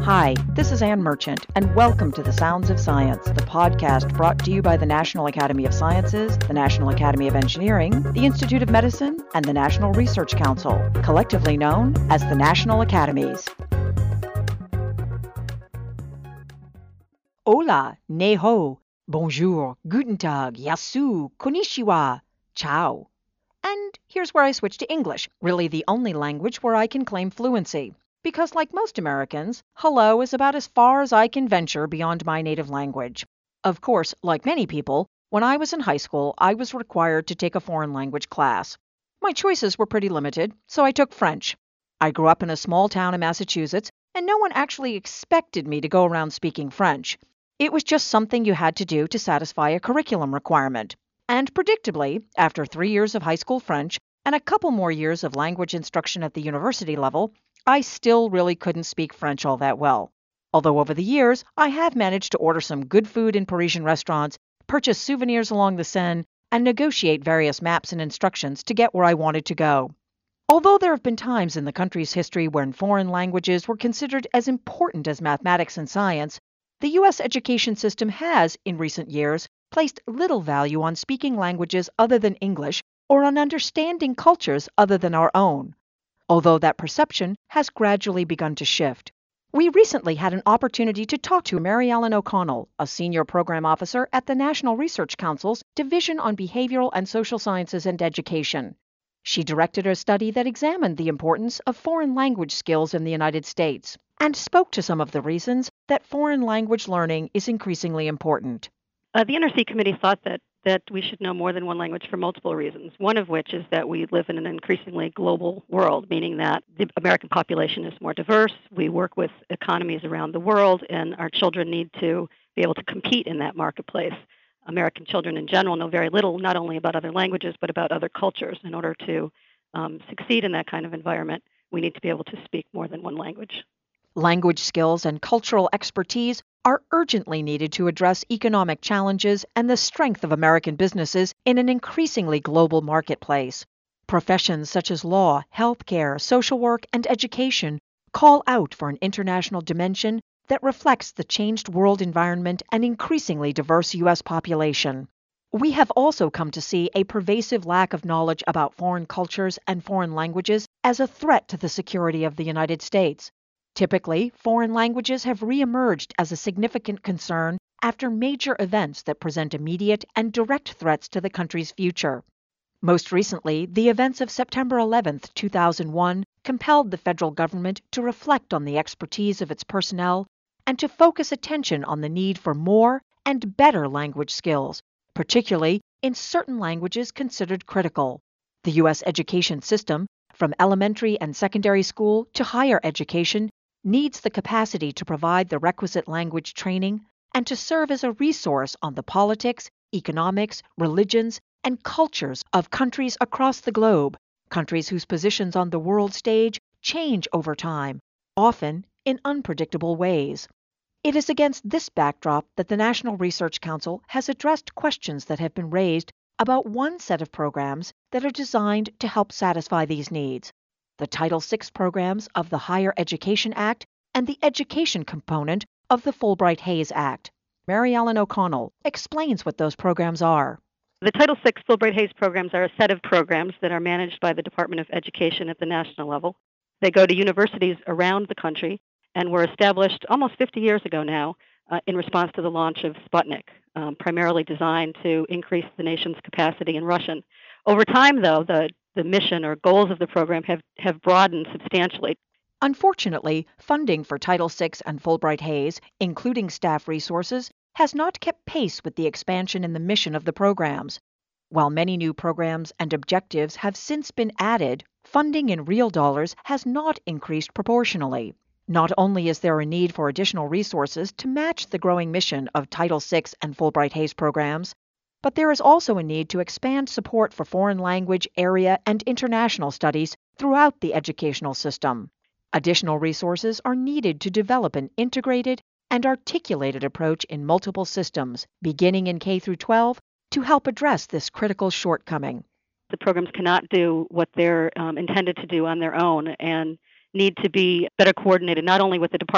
Hi, this is Ann Merchant, and welcome to The Sounds of Science, the podcast brought to you by the National Academy of Sciences, the National Academy of Engineering, the Institute of Medicine, and the National Research Council, collectively known as the National Academies. Hola, ne ho, bonjour, guten tag, yasu, konnichiwa, ciao. And here's where I switch to English, really the only language where I can claim fluency. Because like most Americans, hello is about as far as I can venture beyond my native language. Of course, like many people, when I was in high school, I was required to take a foreign language class. My choices were pretty limited, so I took French. I grew up in a small town in Massachusetts, and no one actually expected me to go around speaking French. It was just something you had to do to satisfy a curriculum requirement. And predictably, after 3 years of high school French and a couple more years of language instruction at the university level, I still really couldn't speak French all that well. Although over the years, I have managed to order some good food in Parisian restaurants, purchase souvenirs along the Seine, and negotiate various maps and instructions to get where I wanted to go. Although there have been times in the country's history when foreign languages were considered as important as mathematics and science, the U.S. education system has, in recent years, placed little value on speaking languages other than English or on understanding cultures other than our own. Although that perception has gradually begun to shift. We recently had an opportunity to talk to Mary Ellen O'Connell, a senior program officer at the National Research Council's Division on Behavioral and Social Sciences and Education. She directed a study that examined the importance of foreign language skills in the United States and spoke to some of the reasons that foreign language learning is increasingly important. The NRC committee thought that we should know more than one language for multiple reasons, one of which is that we live in an increasingly global world, meaning that the American population is more diverse, we work with economies around the world, and our children need to be able to compete in that marketplace. American children in general know very little, not only about other languages, but about other cultures. In order to succeed in that kind of environment, we need to be able to speak more than one language. Language skills and cultural expertise are urgently needed to address economic challenges and the strength of American businesses in an increasingly global marketplace. Professions such as law, healthcare, social work, and education call out for an international dimension that reflects the changed world environment and increasingly diverse U.S. population. We have also come to see a pervasive lack of knowledge about foreign cultures and foreign languages as a threat to the security of the United States. Typically, foreign languages have reemerged as a significant concern after major events that present immediate and direct threats to the country's future. Most recently, the events of September 11, 2001, compelled the federal government to reflect on the expertise of its personnel and to focus attention on the need for more and better language skills, particularly in certain languages considered critical. The U.S. education system, from elementary and secondary school to higher education, needs the capacity to provide the requisite language training and to serve as a resource on the politics, economics, religions, and cultures of countries across the globe, countries whose positions on the world stage change over time, often in unpredictable ways. It is against this backdrop that the National Research Council has addressed questions that have been raised about one set of programs that are designed to help satisfy these needs: the Title VI programs of the Higher Education Act and the education component of the Fulbright-Hays Act. Mary Ellen O'Connell explains what those programs are. The Title VI Fulbright-Hays programs are a set of programs that are managed by the Department of Education at the national level. They go to universities around the country and were established almost 50 years ago now in response to the launch of Sputnik, primarily designed to increase the nation's capacity in Russian. Over time, though, the mission or goals of the program have broadened substantially. Unfortunately, funding for Title VI and Fulbright-Hays, including staff resources, has not kept pace with the expansion in the mission of the programs. While many new programs and objectives have since been added, funding in real dollars has not increased proportionally. Not only is there a need for additional resources to match the growing mission of Title VI and Fulbright-Hays programs, but there is also a need to expand support for foreign language, area, and international studies throughout the educational system. Additional resources are needed to develop an integrated and articulated approach in multiple systems, beginning in K-12, to help address this critical shortcoming. The programs cannot do what they're intended to do on their own and need to be better coordinated not only with the Department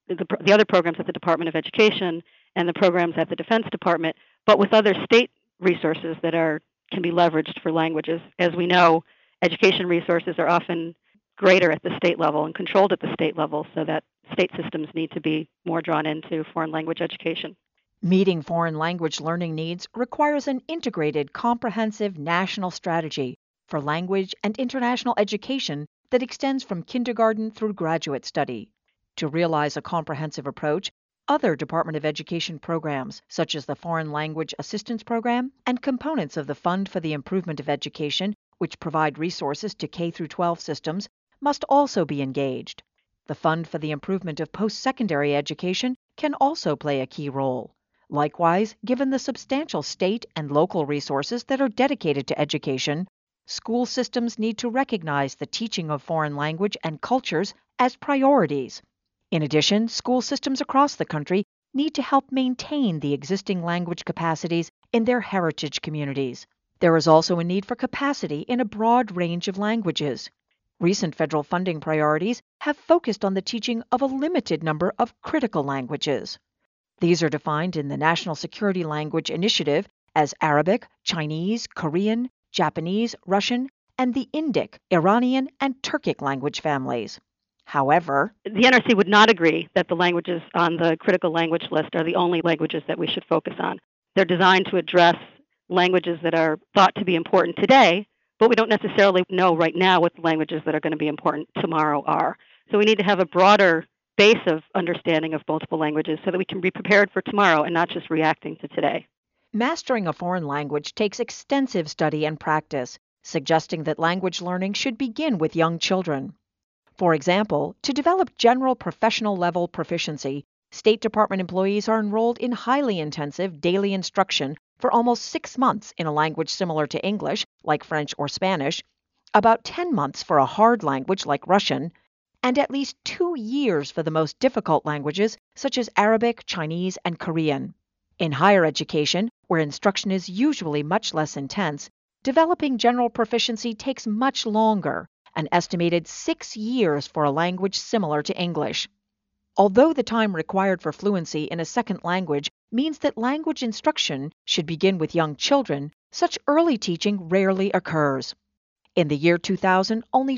the other programs at the Department of Education and the programs at the Defense Department, but with other state resources that can be leveraged for languages. As we know, education resources are often greater at the state level and controlled at the state level, so that state systems need to be more drawn into foreign language education. Meeting foreign language learning needs requires an integrated, comprehensive national strategy for language and international education that extends from kindergarten through graduate study. To realize a comprehensive approach, other Department of Education programs, such as the Foreign Language Assistance Program and components of the Fund for the Improvement of Education, which provide resources to K-12 systems, must also be engaged. The Fund for the Improvement of Post-Secondary Education can also play a key role. Likewise, given the substantial state and local resources that are dedicated to education, school systems need to recognize the teaching of foreign language and cultures as priorities. In addition, school systems across the country need to help maintain the existing language capacities in their heritage communities. There is also a need for capacity in a broad range of languages. Recent federal funding priorities have focused on the teaching of a limited number of critical languages. These are defined in the National Security Language Initiative as Arabic, Chinese, Korean, Japanese, Russian, and the Indic, Iranian, and Turkic language families. However, the NRC would not agree that the languages on the critical language list are the only languages that we should focus on. They're designed to address languages that are thought to be important today, but we don't necessarily know right now what the languages that are going to be important tomorrow are. So we need to have a broader base of understanding of multiple languages so that we can be prepared for tomorrow and not just reacting to today. Mastering a foreign language takes extensive study and practice, suggesting that language learning should begin with young children. For example, to develop general professional level proficiency, State Department employees are enrolled in highly intensive daily instruction for almost 6 months in a language similar to English, like French or Spanish, about 10 months for a hard language like Russian, and at least 2 years for the most difficult languages such as Arabic, Chinese, and Korean. In higher education, where instruction is usually much less intense, developing general proficiency takes much longer, an estimated 6 years for a language similar to English. Although the time required for fluency in a second language means that language instruction should begin with young children, such early teaching rarely occurs. In the year 2000, only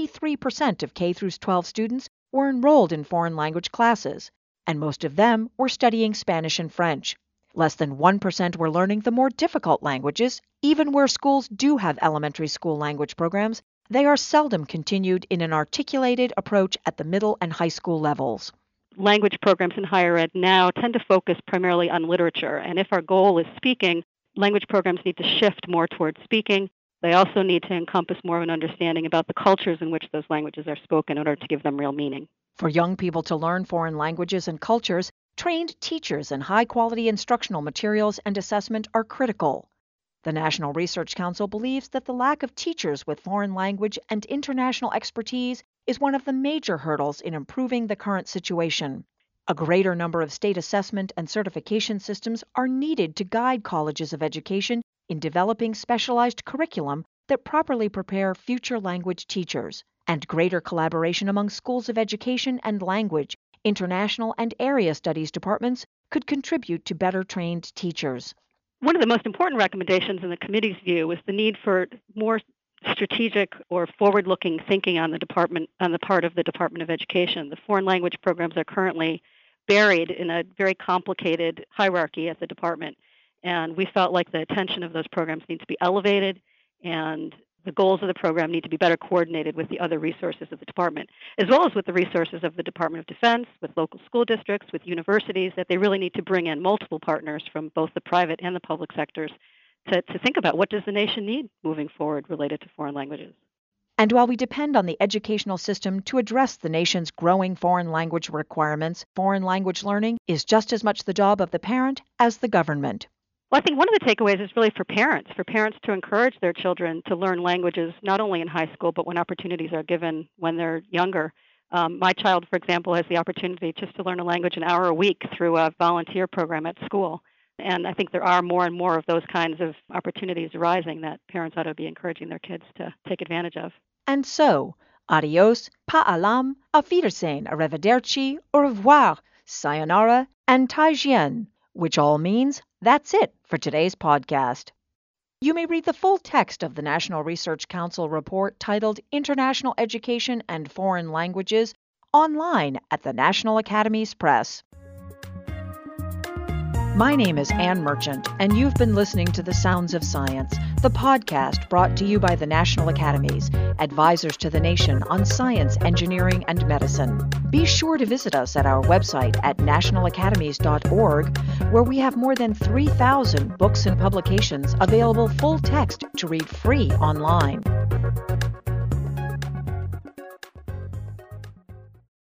23% of K-12 students were enrolled in foreign language classes, and most of them were studying Spanish and French. Less than 1% were learning the more difficult languages. Even where schools do have elementary school language programs, they are seldom continued in an articulated approach at the middle and high school levels. Language programs in higher ed now tend to focus primarily on literature, and if our goal is speaking, language programs need to shift more towards speaking. They also need to encompass more of an understanding about the cultures in which those languages are spoken in order to give them real meaning. For young people to learn foreign languages and cultures, trained teachers and high-quality instructional materials and assessment are critical. The National Research Council believes that the lack of teachers with foreign language and international expertise is one of the major hurdles in improving the current situation. A greater number of state assessment and certification systems are needed to guide colleges of education in developing specialized curriculum that properly prepare future language teachers, and greater collaboration among schools of education and language, international and area studies departments could contribute to better trained teachers. One of the most important recommendations in the committee's view is the need for more strategic or forward-looking thinking on the part of the Department of Education. The foreign language programs are currently buried in a very complicated hierarchy at the department, and we felt like the attention of those programs needs to be elevated, and the goals of the program need to be better coordinated with the other resources of the department, as well as with the resources of the Department of Defense, with local school districts, with universities, that they really need to bring in multiple partners from both the private and the public sectors to think about what does the nation need moving forward related to foreign languages. And while we depend on the educational system to address the nation's growing foreign language requirements, foreign language learning is just as much the job of the parent as the government. Well, I think one of the takeaways is really for parents to encourage their children to learn languages not only in high school, but when opportunities are given when they're younger. My child, for example, has the opportunity just to learn a language an hour a week through a volunteer program at school. And I think there are more and more of those kinds of opportunities arising that parents ought to be encouraging their kids to take advantage of. And so, Adios, pa'alam, auf Wiedersehen, arrivederci, au revoir, sayonara, and taijian, which all means that's it for today's podcast. You may read the full text of the National Research Council report titled International Education and Foreign Languages online at the National Academies Press. My name is Anne Merchant, and you've been listening to The Sounds of Science, the podcast brought to you by the National Academies, advisors to the nation on science, engineering, and medicine. Be sure to visit us at our website at nationalacademies.org, where we have more than 3,000 books and publications available full text to read free online.